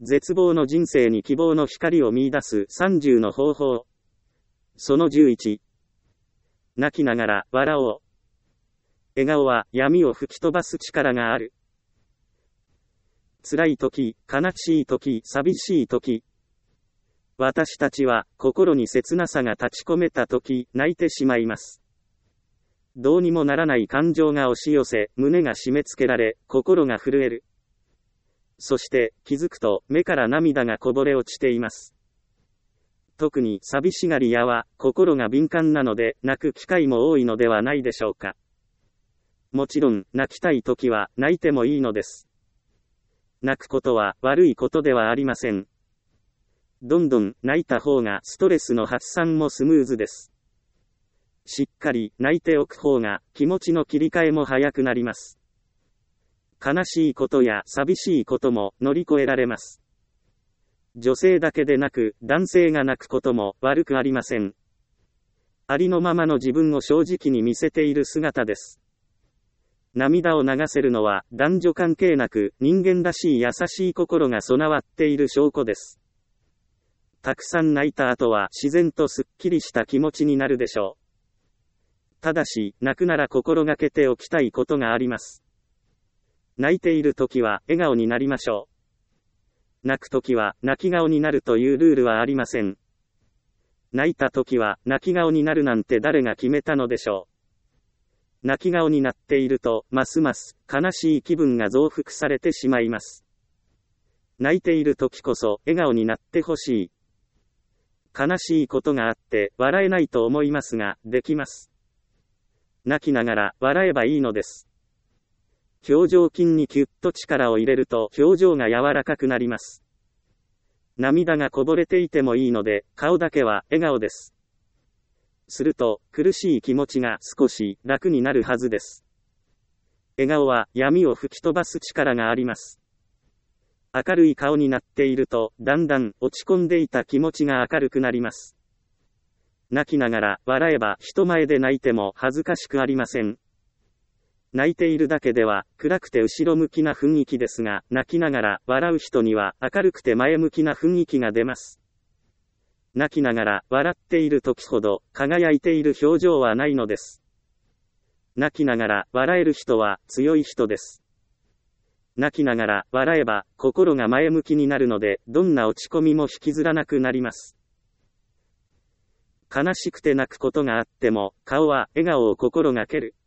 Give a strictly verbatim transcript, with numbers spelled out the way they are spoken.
絶望の人生に希望の光を見出すさんじゅうの方法。そのじゅういち。泣きながら笑おう。笑顔は闇を吹き飛ばす力がある。辛い時、悲しい時、寂しい時。私たちは心に切なさが立ち込めた時、泣いてしまいます。どうにもならない感情が押し寄せ、胸が締め付けられ、心が震える。そして気づくと目から涙がこぼれ落ちています。特に寂しがり屋は心が敏感なので泣く機会も多いのではないでしょうか。もちろん泣きたい時は泣いてもいいのです。泣くことは悪いことではありません。どんどん泣いた方がストレスの発散もスムーズです。しっかり泣いておく方が気持ちの切り替えも早くなります。悲しいことや寂しいことも乗り越えられます。女性だけでなく男性が泣くことも悪くありません。ありのままの自分を正直に見せている姿です。涙を流せるのは男女関係なく人間らしい優しい心が備わっている証拠です。たくさん泣いた後は自然とすっきりした気持ちになるでしょう。ただし、泣くなら心がけておきたいことがあります。泣いているときは笑顔になりましょう。泣くときは泣き顔になるというルールはありません。泣いたときは泣き顔になるなんて誰が決めたのでしょう。泣き顔になっていると、ますます悲しい気分が増幅されてしまいます。泣いているときこそ笑顔になってほしい。悲しいことがあって笑えないと思いますが、できます。泣きながら笑えばいいのです。表情筋にキュッと力を入れると表情が柔らかくなります。涙がこぼれていてもいいので、顔だけは笑顔です。すると、苦しい気持ちが少し楽になるはずです。笑顔は闇を吹き飛ばす力があります。明るい顔になっていると、だんだん落ち込んでいた気持ちが明るくなります。泣きながら笑えば人前で泣いても恥ずかしくありません。泣いているだけでは暗くて後ろ向きな雰囲気ですが、泣きながら笑う人には明るくて前向きな雰囲気が出ます。泣きながら笑っている時ほど輝いている表情はないのです。泣きながら笑える人は強い人です。泣きながら笑えば心が前向きになるので、どんな落ち込みも引きずらなくなります。悲しくて泣くことがあっても、顔は笑顔を心がける。